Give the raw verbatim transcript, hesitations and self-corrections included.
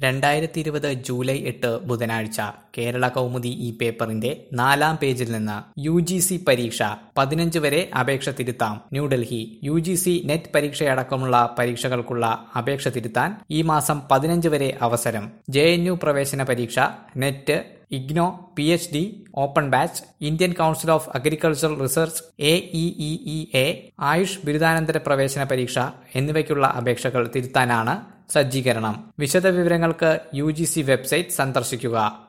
രണ്ടായിരത്തി ഇരുപത് ജൂലൈ എട്ട് ബുധനാഴ്ച കേരള കൗമുദി ഈ പേപ്പറിന്റെ നാലാം പേജിൽ നിന്ന് യു ജി സി പരീക്ഷ പതിനഞ്ച് വരെ അപേക്ഷ തിരുത്താം. New Delhi U G C net പരീക്ഷയടക്കമുള്ള പരീക്ഷകൾക്കുള്ള അപേക്ഷ തിരുത്താൻ ഈ മാസം പതിനഞ്ച് വരെ അവസരം. ജെ എൻ യു പ്രവേശന പരീക്ഷ, net, IGNOU, P H D, open batch, Indian council of agricultural research, A E E E A, AYUSH ബിരുദാനന്തര പ്രവേശന പരീക്ഷ എന്നിവയ്ക്കുള്ള അപേക്ഷകൾ തിരുത്താനാണ് സജ്ജീകരണം. വിശദവിവരങ്ങൾക്ക് യു ജി സി വെബ്സൈറ്റ് സന്ദർശിക്കുക.